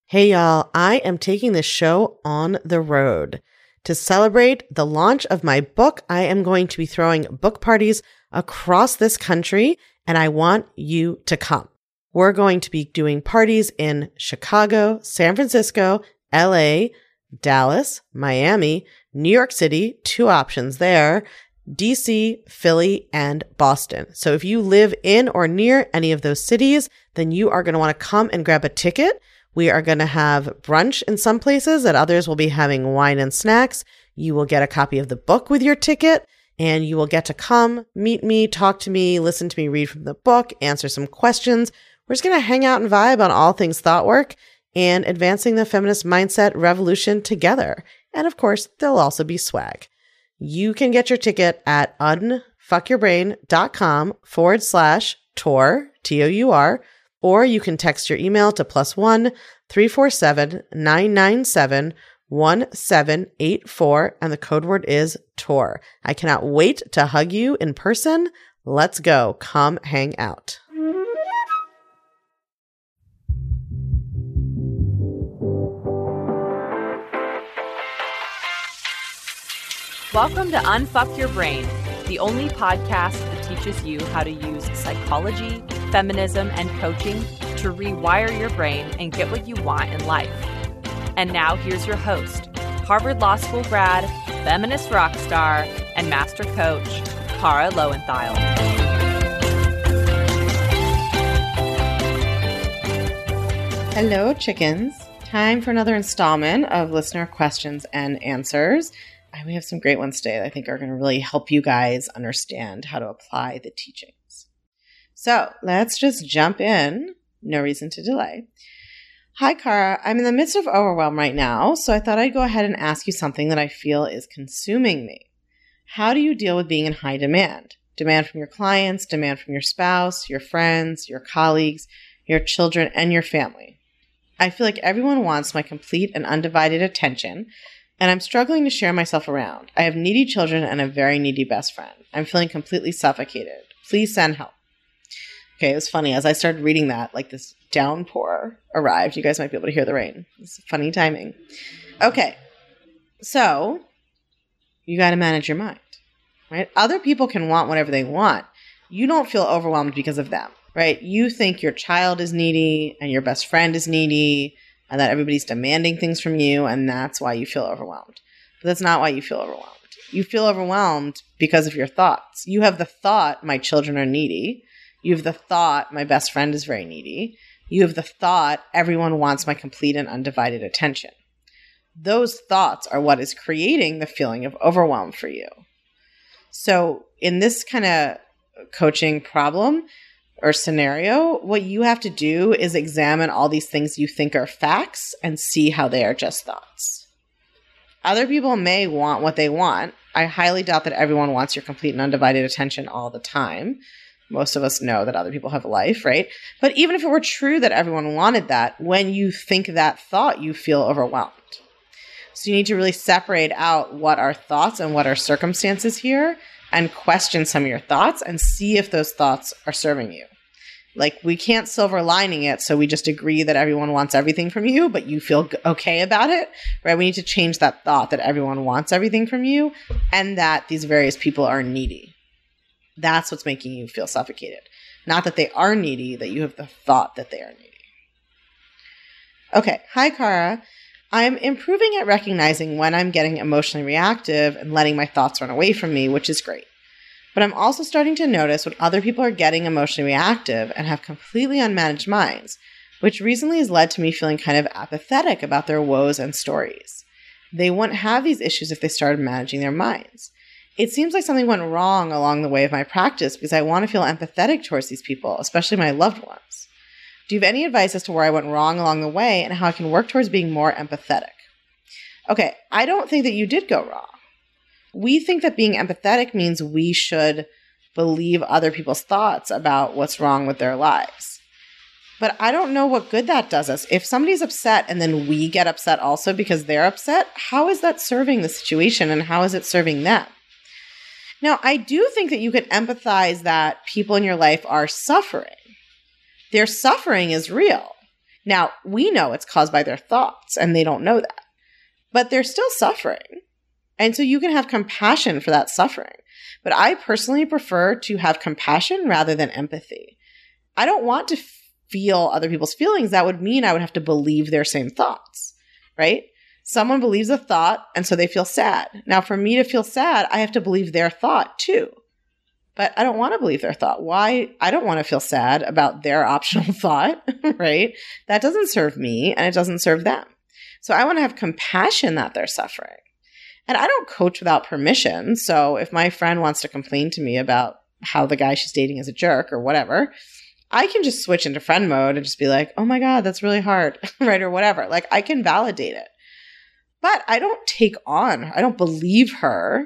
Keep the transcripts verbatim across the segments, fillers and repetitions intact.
Hey y'all, I am taking this show on the road. To celebrate the launch of my book, I am going to be throwing book parties across this country, and I want you to come. We're going to be doing parties in Chicago, San Francisco, L A, Dallas, Miami, New York City, two options there, D C, Philly, and Boston. So if you live in or near any of those cities, then you are going to want to come and grab a ticket. We are going to have brunch in some places, at others we'll be having wine and snacks. You will get a copy of the book with your ticket, and you will get to come, meet me, talk to me, listen to me read from the book, answer some questions. We're just going to hang out and vibe on all things thought work and advancing the feminist mindset revolution together. And of course, there'll also be swag. You can get your ticket at unfuckyourbrain.com forward slash tour, T O U R, or you can text your email to plus one three four seven nine nine seven one seven eight four, and the code word is tour. I cannot wait to hug you in person. Let's go. Come hang out. Welcome to Unfuck Your Brain, the only podcast that teaches you how to use psychology, feminism, and coaching to rewire your brain and get what you want in life. And now here's your host, Harvard Law School grad, feminist rock star, and master coach, Cara Lowenthal. Hello, chickens. Time for another installment of listener questions and answers. And we have some great ones today that I think are going to really help you guys understand how to apply the teachings. So let's just jump in. No reason to delay. Hi, Cara. I'm in the midst of overwhelm right now, so I thought I'd go ahead and ask you something that I feel is consuming me. How do you deal with being in high demand? Demand from your clients, demand from your spouse, your friends, your colleagues, your children, and your family. I feel like everyone wants my complete and undivided attention, and I'm struggling to share myself around. I have needy children and a very needy best friend. I'm feeling completely suffocated. Please send help. Okay, it was funny. As I started reading that, like this downpour arrived. You guys might be able to hear the rain. It's funny timing. Okay, so you got to manage your mind, right? Other people can want whatever they want. You don't feel overwhelmed because of them, right? You think your child is needy and your best friend is needy and that everybody's demanding things from you, and that's why you feel overwhelmed. But that's not why you feel overwhelmed. You feel overwhelmed because of your thoughts. You have the thought, my children are needy. You have the thought, my best friend is very needy. You have the thought, everyone wants my complete and undivided attention. Those thoughts are what is creating the feeling of overwhelm for you. So in this kind of coaching problem or scenario, what you have to do is examine all these things you think are facts and see how they are just thoughts. Other people may want what they want. I highly doubt that everyone wants your complete and undivided attention all the time. Most of us know that other people have a life, right? But even if it were true that everyone wanted that, when you think that thought, you feel overwhelmed. So you need to really separate out what are thoughts and what are circumstances here and question some of your thoughts and see if those thoughts are serving you. Like, we can't silver lining it, so we just agree that everyone wants everything from you, but you feel okay about it, right? We need to change that thought that everyone wants everything from you and that these various people are needy. That's what's making you feel suffocated. Not that they are needy, that you have the thought that they are needy. Okay. Hi, Cara. I'm improving at recognizing when I'm getting emotionally reactive and letting my thoughts run away from me, which is great. But I'm also starting to notice when other people are getting emotionally reactive and have completely unmanaged minds, which recently has led to me feeling kind of apathetic about their woes and stories. They wouldn't have these issues if they started managing their minds. It seems like something went wrong along the way of my practice because I want to feel empathetic towards these people, especially my loved ones. Do you have any advice as to where I went wrong along the way and how I can work towards being more empathetic? Okay, I don't think that you did go wrong. We think that being empathetic means we should believe other people's thoughts about what's wrong with their lives. But I don't know what good that does us. If somebody's upset and then we get upset also because they're upset, how is that serving the situation and how is it serving them? Now, I do think that you can empathize that people in your life are suffering. Their suffering is real. Now, we know it's caused by their thoughts and they don't know that, but they're still suffering. And so you can have compassion for that suffering. But I personally prefer to have compassion rather than empathy. I don't want to feel other people's feelings. That would mean I would have to believe their same thoughts, right? Someone believes a thought and so they feel sad. Now, for me to feel sad, I have to believe their thought too. But I don't want to believe their thought. Why? I don't want to feel sad about their optional thought, right? That doesn't serve me and it doesn't serve them. So I want to have compassion that they're suffering. And I don't coach without permission. So if my friend wants to complain to me about how the guy she's dating is a jerk or whatever, I can just switch into friend mode and just be like, oh my God, that's really hard, right? Or whatever. Like I can validate it. But I don't take on, I don't believe her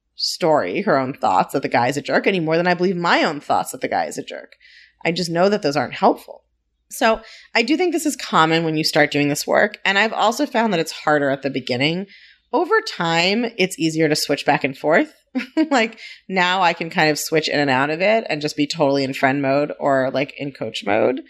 story, her own thoughts that the guy is a jerk any more than I believe my own thoughts that the guy is a jerk. I just know that those aren't helpful. So I do think this is common when you start doing this work. And I've also found that it's harder at the beginning. Over time, it's easier to switch back and forth. Like now I can kind of switch in and out of it and just be totally in friend mode or like in coach mode.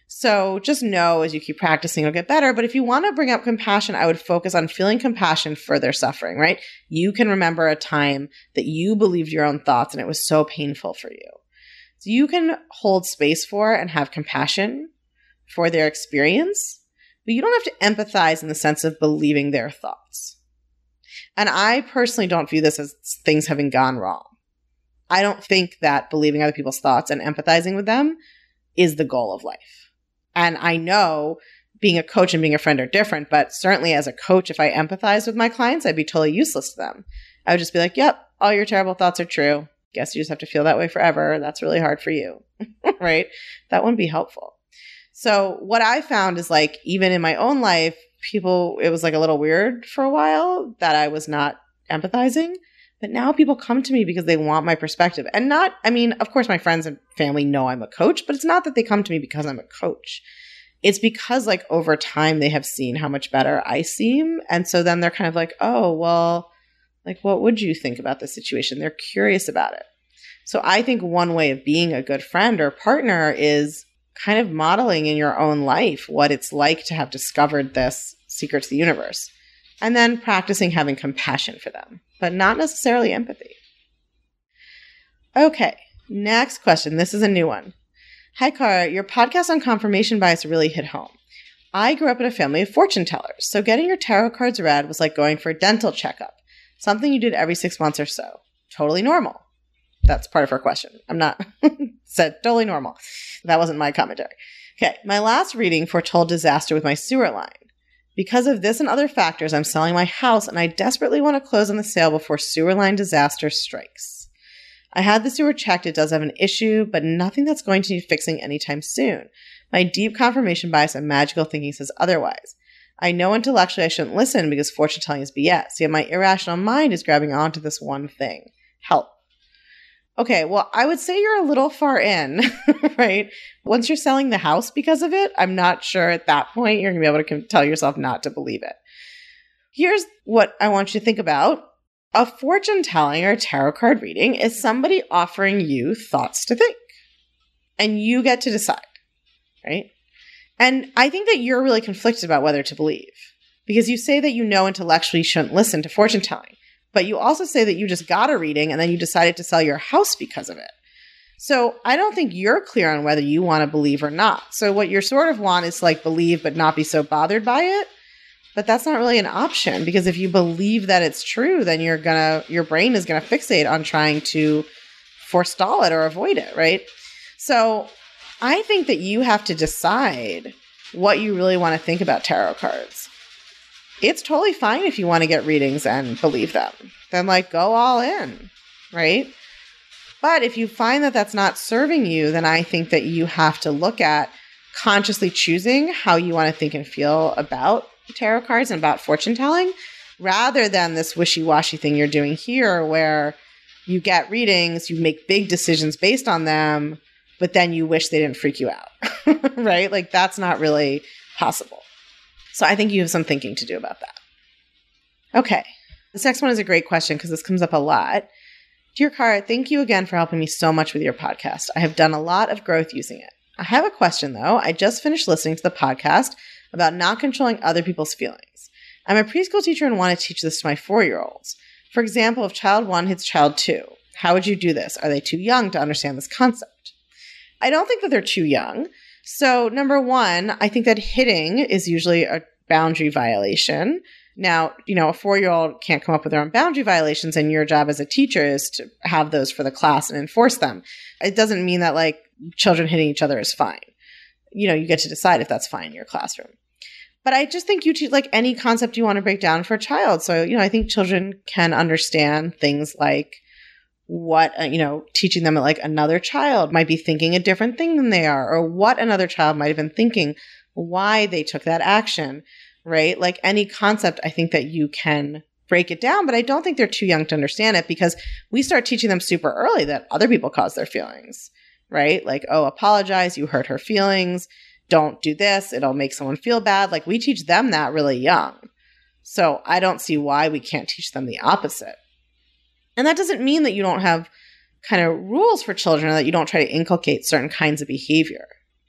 So just know as you keep practicing, it'll get better. But if you want to bring up compassion, I would focus on feeling compassion for their suffering, right? You can remember a time that you believed your own thoughts and it was so painful for you. So you can hold space for and have compassion for their experience, but you don't have to empathize in the sense of believing their thoughts. And I personally don't view this as things having gone wrong. I don't think that believing other people's thoughts and empathizing with them is the goal of life. And I know being a coach and being a friend are different, but certainly as a coach, if I empathize with my clients, I'd be totally useless to them. I would just be like, yep, all your terrible thoughts are true. Guess you just have to feel that way forever. That's really hard for you, right? That wouldn't be helpful. So what I found is like, even in my own life, people, it was like a little weird for a while that I was not empathizing. But now people come to me because they want my perspective. And not, I mean, of course, my friends and family know I'm a coach, but it's not that they come to me because I'm a coach. It's because like over time they have seen how much better I seem. And so then they're kind of like, oh, well, like, what would you think about this situation? They're curious about it. So I think one way of being a good friend or partner is kind of modeling in your own life what it's like to have discovered this secret to the universe. And then practicing having compassion for them, but not necessarily empathy. Okay, next question. This is a new one. Hi, Cara. Your podcast on confirmation bias really hit home. I grew up in a family of fortune tellers, so getting your tarot cards read was like going for a dental checkup, something you did every six months or so. Totally normal. That's part of her question. I'm not said totally normal. That wasn't my commentary. Okay, my last reading foretold disaster with my sewer line. Because of this and other factors, I'm selling my house and I desperately want to close on the sale before sewer line disaster strikes. I had the sewer checked. It does have an issue, but nothing that's going to need fixing anytime soon. My deep confirmation bias and magical thinking says otherwise. I know intellectually I shouldn't listen because fortune telling is B S, yet my irrational mind is grabbing onto this one thing. Help. Okay, well, I would say you're a little far in, right? Once you're selling the house because of it, I'm not sure at that point you're going to be able to tell yourself not to believe it. Here's what I want you to think about. A fortune telling or tarot card reading is somebody offering you thoughts to think. And you get to decide, right? And I think that you're really conflicted about whether to believe. Because you say that you know intellectually you shouldn't listen to fortune telling. But you also say that you just got a reading and then you decided to sell your house because of it. So I don't think you're clear on whether you want to believe or not. So what you sort of want is like believe but not be so bothered by it. But that's not really an option because if you believe that it's true, then you're gonna your brain is gonna fixate on trying to forestall it or avoid it, right? So I think that you have to decide what you really want to think about tarot cards. It's totally fine if you want to get readings and believe them. Then like go all in, right? But if you find that that's not serving you, then I think that you have to look at consciously choosing how you want to think and feel about tarot cards and about fortune telling rather than this wishy-washy thing you're doing here where you get readings, you make big decisions based on them, but then you wish they didn't freak you out, right? Like that's not really possible. So I think you have some thinking to do about that. Okay. This next one is a great question because this comes up a lot. Dear Cara, thank you again for helping me so much with your podcast. I have done a lot of growth using it. I have a question though. I just finished listening to the podcast about not controlling other people's feelings. I'm a preschool teacher and want to teach this to my four-year-olds. For example, if child one hits child two, how would you do this? Are they too young to understand this concept? I don't think that they're too young. So number one, I think that hitting is usually a boundary violation. Now, you know, a four-year-old can't come up with their own boundary violations, and your job as a teacher is to have those for the class and enforce them. It doesn't mean that, like, children hitting each other is fine. You know, you get to decide if that's fine in your classroom. But I just think you teach, like, any concept you want to break down for a child. So, you know, I think children can understand things like what, uh, you know, teaching them that, like, another child might be thinking a different thing than they are, or what another child might have been thinking, why they took that action. Right? Like any concept, I think that you can break it down, but I don't think they're too young to understand it because we start teaching them super early that other people cause their feelings, right? Like, oh, apologize. You hurt her feelings. Don't do this. It'll make someone feel bad. Like we teach them that really young. So I don't see why we can't teach them the opposite. And that doesn't mean that you don't have kind of rules for children or that you don't try to inculcate certain kinds of behavior,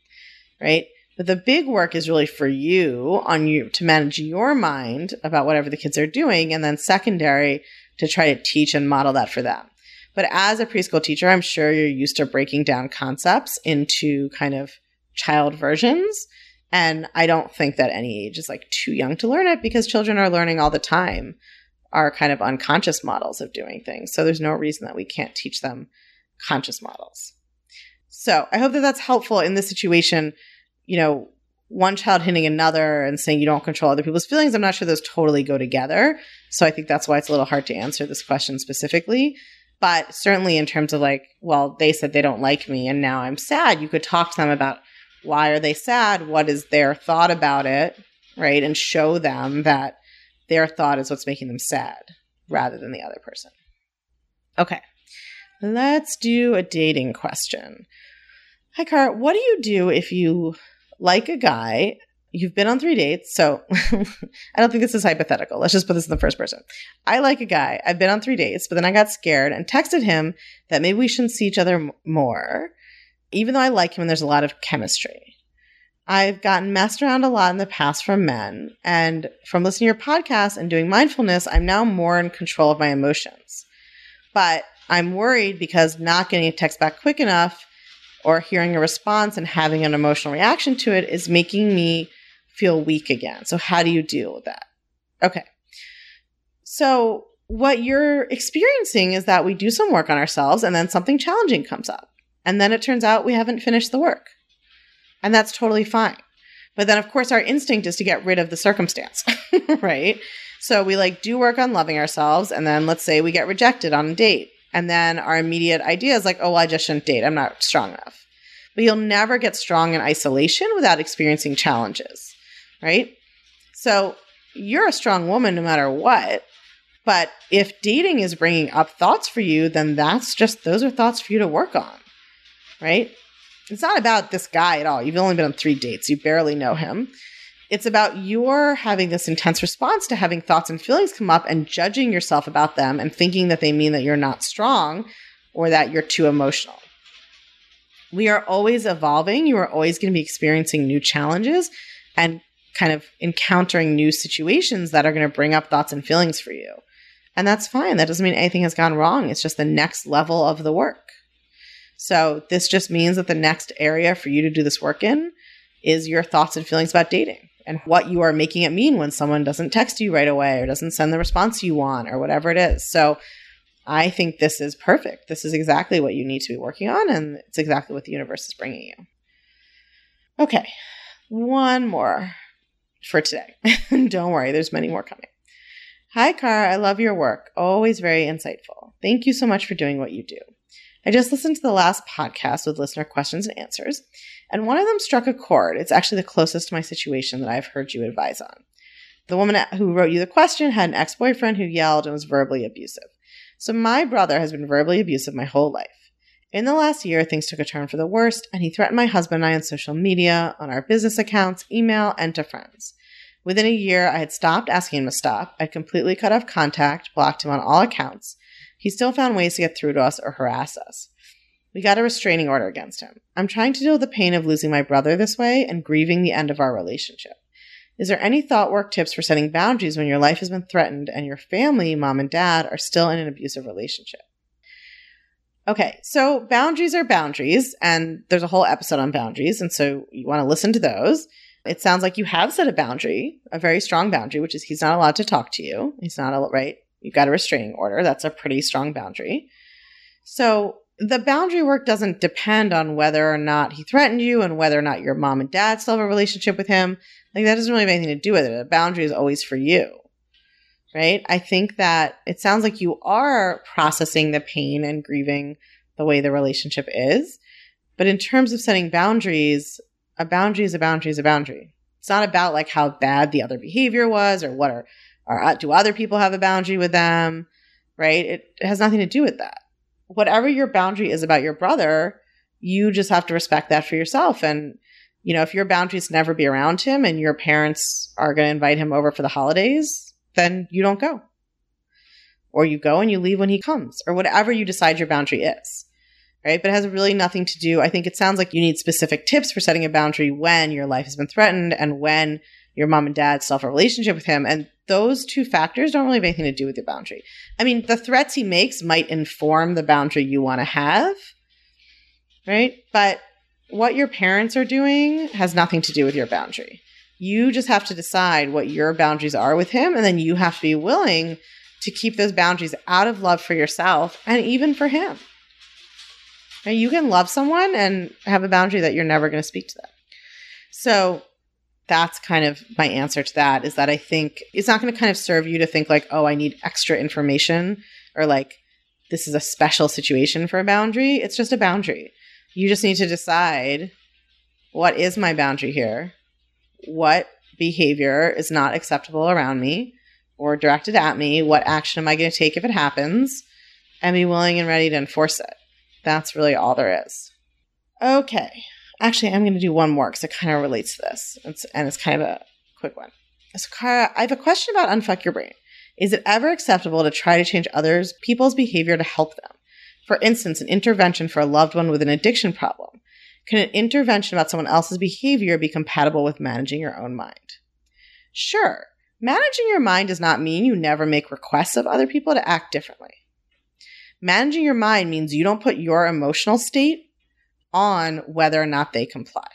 right? But the big work is really for you on you to manage your mind about whatever the kids are doing, and then secondary to try to teach and model that for them. But as a preschool teacher, I'm sure you're used to breaking down concepts into kind of child versions. And I don't think that any age is like too young to learn it because children are learning all the time our kind of unconscious models of doing things. So there's no reason that we can't teach them conscious models. So I hope that that's helpful in this situation. You know, one child hitting another and saying you don't control other people's feelings, I'm not sure those totally go together. So I think that's why it's a little hard to answer this question specifically. But certainly in terms of like, well, they said they don't like me and now I'm sad, you could talk to them about why are they sad? What is their thought about it, right? And show them that their thought is what's making them sad rather than the other person. Okay, let's do a dating question. Hi, Cara. What do you do if you like a guy, you've been on three dates, so I don't think this is hypothetical. Let's just put this in the first person. I like a guy. I've been on three dates, but then I got scared and texted him that maybe we shouldn't see each other m- more, even though I like him and there's a lot of chemistry. I've gotten messed around a lot in the past from men, and from listening to your podcast and doing mindfulness, I'm now more in control of my emotions. But I'm worried because not getting a text back quick enough or hearing a response and having an emotional reaction to it is making me feel weak again. So how do you deal with that? Okay. So what you're experiencing is that we do some work on ourselves and then something challenging comes up. And then it turns out we haven't finished the work. And that's totally fine. But then, of course, our instinct is to get rid of the circumstance, right? So we like do work on loving ourselves. And then let's say we get rejected on a date. And then our immediate idea is like, oh, well, I just shouldn't date. I'm not strong enough. But you'll never get strong in isolation without experiencing challenges, right? So you're a strong woman no matter what. But if dating is bringing up thoughts for you, then that's just, those are thoughts for you to work on, right? It's not about this guy at all. You've only been on three dates. You barely know him. It's about your having this intense response to having thoughts and feelings come up and judging yourself about them and thinking that they mean that you're not strong or that you're too emotional. We are always evolving. You are always going to be experiencing new challenges and kind of encountering new situations that are going to bring up thoughts and feelings for you. And that's fine. That doesn't mean anything has gone wrong. It's just the next level of the work. So this just means that the next area for you to do this work in is your thoughts and feelings about dating and what you are making it mean when someone doesn't text you right away or doesn't send the response you want or whatever it is. So I think this is perfect. This is exactly what you need to be working on, and it's exactly what the universe is bringing you. Okay, one more for today. Don't worry, there's many more coming. Hi, Cara. I love your work. Always very insightful. Thank you so much for doing what you do. I just listened to the last podcast with listener questions and answers, and one of them struck a chord. It's actually the closest to my situation that I've heard you advise on. The woman who wrote you the question had an ex-boyfriend who yelled and was verbally abusive. So my brother has been verbally abusive my whole life. In the last year, things took a turn for the worst, and he threatened my husband and I on social media, on our business accounts, email, and to friends. Within a year, I had stopped asking him to stop. I'd completely cut off contact, blocked him on all accounts. He still found ways to get through to us or harass us. We got a restraining order against him. I'm trying to deal with the pain of losing my brother this way and grieving the end of our relationship. Is there any thought work tips for setting boundaries when your life has been threatened and your family, mom and dad, are still in an abusive relationship? Okay, so boundaries are boundaries, and there's a whole episode on boundaries, and so you want to listen to those. It sounds like you have set a boundary, a very strong boundary, which is he's not allowed to talk to you. He's not, right? You've got a restraining order. That's a pretty strong boundary. So the boundary work doesn't depend on whether or not he threatened you and whether or not your mom and dad still have a relationship with him. Like, that doesn't really have anything to do with it. A boundary is always for you, right? I think that it sounds like you are processing the pain and grieving the way the relationship is. But in terms of setting boundaries, a boundary is a boundary is a boundary. It's not about like how bad the other behavior was or what are, or do other people have a boundary with them, right? It, it has nothing to do with that. Whatever your boundary is about your brother, you just have to respect that for yourself. And, you know, if your boundary is never be around him and your parents are going to invite him over for the holidays, then you don't go. Or you go and you leave when he comes, or whatever you decide your boundary is. Right? But it has really nothing to do. I think it sounds like you need specific tips for setting a boundary when your life has been threatened and when your mom and dad still have a relationship with him. And those two factors don't really have anything to do with your boundary. I mean, the threats he makes might inform the boundary you want to have, right? But what your parents are doing has nothing to do with your boundary. You just have to decide what your boundaries are with him, and then you have to be willing to keep those boundaries out of love for yourself and even for him. Now, you can love someone and have a boundary that you're never going to speak to them. So that's kind of my answer to that, is that I think it's not going to kind of serve you to think like, oh, I need extra information, or like this is a special situation for a boundary. It's just a boundary. You just need to decide, what is my boundary here? What behavior is not acceptable around me or directed at me? What action am I going to take if it happens? And be willing and ready to enforce it. That's really all there is. Okay. Actually, I'm going to do one more because it kind of relates to this. It's, and it's kind of a quick one. So, Kara, I have a question about Unfuck Your Brain. Is it ever acceptable to try to change others, people's behavior to help them? For instance, an intervention for a loved one with an addiction problem. Can an intervention about someone else's behavior be compatible with managing your own mind? Sure. Managing your mind does not mean you never make requests of other people to act differently. Managing your mind means you don't put your emotional state on whether or not they comply.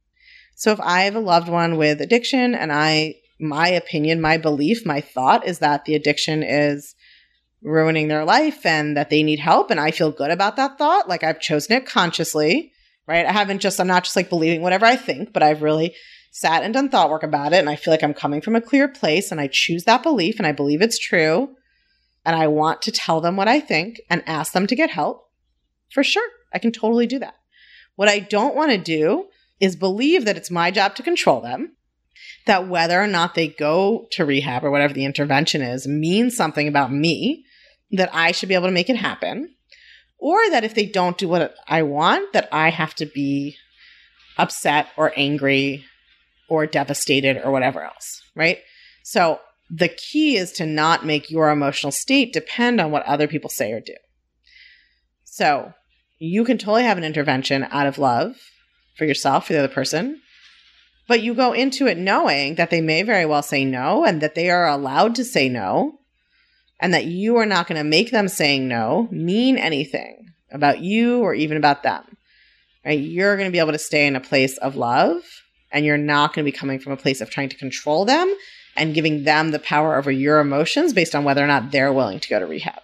So if I have a loved one with addiction and I, my opinion, my belief, my thought is that the addiction is ruining their life and that they need help, and I feel good about that thought, like I've chosen it consciously, right? I haven't just, I'm not just like believing whatever I think, but I've really sat and done thought work about it, and I feel like I'm coming from a clear place, and I choose that belief and I believe it's true. And I want to tell them what I think and ask them to get help. For sure. I can totally do that. What I don't want to do is believe that it's my job to control them, that whether or not they go to rehab or whatever the intervention is means something about me, that I should be able to make it happen, or that if they don't do what I want, that I have to be upset or angry or devastated or whatever else, right? So the key is to not make your emotional state depend on what other people say or do. So you can totally have an intervention out of love for yourself, for the other person, but you go into it knowing that they may very well say no, and that they are allowed to say no, and that you are not going to make them saying no mean anything about you or even about them. Right? You're going to be able to stay in a place of love, and you're not going to be coming from a place of trying to control them and giving them the power over your emotions based on whether or not they're willing to go to rehab.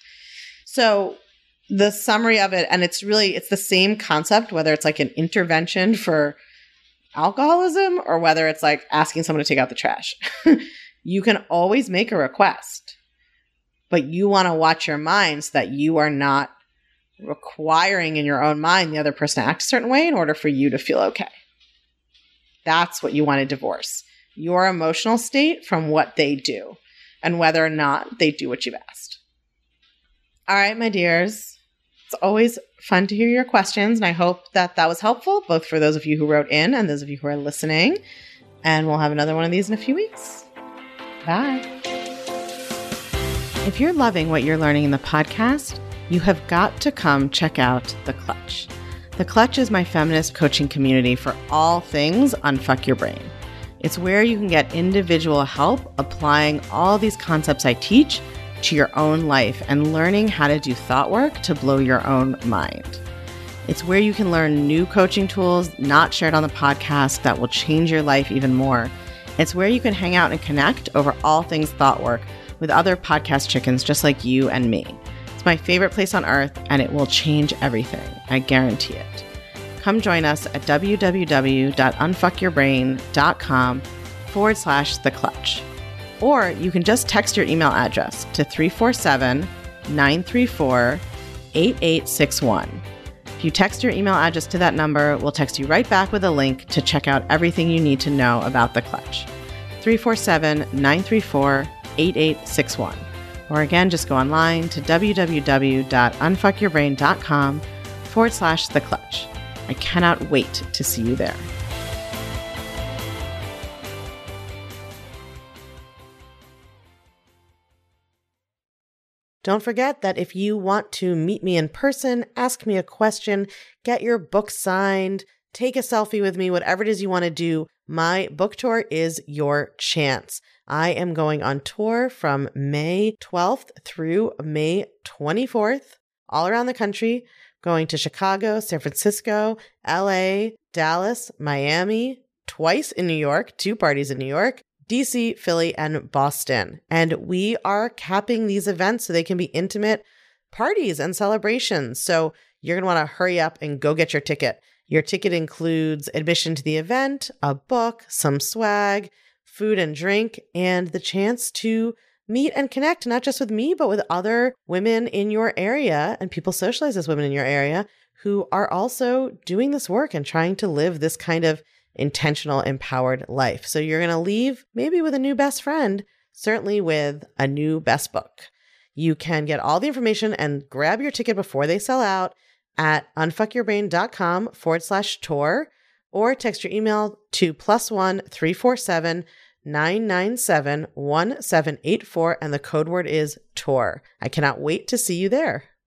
So the summary of it, and it's really, it's the same concept, whether it's like an intervention for alcoholism or whether it's like asking someone to take out the trash. You can always make a request, but you want to watch your mind so that you are not requiring in your own mind the other person to act a certain way in order for you to feel okay. That's what you want to divorce. Your emotional state from what they do and whether or not they do what you've asked. All right, my dears. It's always fun to hear your questions, and I hope that that was helpful, both for those of you who wrote in and those of you who are listening. And we'll have another one of these in a few weeks. Bye. If you're loving what you're learning in the podcast, you have got to come check out The Clutch. The Clutch is my feminist coaching community for all things Unfuck Your Brain. It's where you can get individual help applying all these concepts I teach to your own life and learning how to do thought work to blow your own mind. It's where you can learn new coaching tools not shared on the podcast that will change your life even more. It's where you can hang out and connect over all things thought work with other podcast chickens just like you and me. It's my favorite place on earth, and it will change everything. I guarantee it. Come join us at www.unfuckyourbrain.com forward slash the clutch. Or you can just text your email address to three four seven, nine three four, eight eight six one. If you text your email address to that number, we'll text you right back with a link to check out everything you need to know about The Clutch. three four seven, nine three four, eight eight six one. Or again, just go online to www.unfuckyourbrain.com forward slash the clutch. I cannot wait to see you there. Don't forget that if you want to meet me in person, ask me a question, get your book signed, take a selfie with me, whatever it is you want to do, my book tour is your chance. I am going on tour from May twelfth through May twenty-fourth, all around the country, going to Chicago, San Francisco, L A, Dallas, Miami, twice in New York, two parties in New York, D C, Philly, and Boston. And we are capping these events so they can be intimate parties and celebrations. So you're going to want to hurry up and go get your ticket. Your ticket includes admission to the event, a book, some swag, food and drink, and the chance to meet and connect, not just with me, but with other women in your area and people socialized as women in your area who are also doing this work and trying to live this kind of intentional, empowered life. So you're going to leave maybe with a new best friend, certainly with a new best book. You can get all the information and grab your ticket before they sell out at unfuckyourbrain.com forward slash tour, or text your email to plus one three four seven nine nine seven one seven eight four, and the code word is tour. I cannot wait to see you there.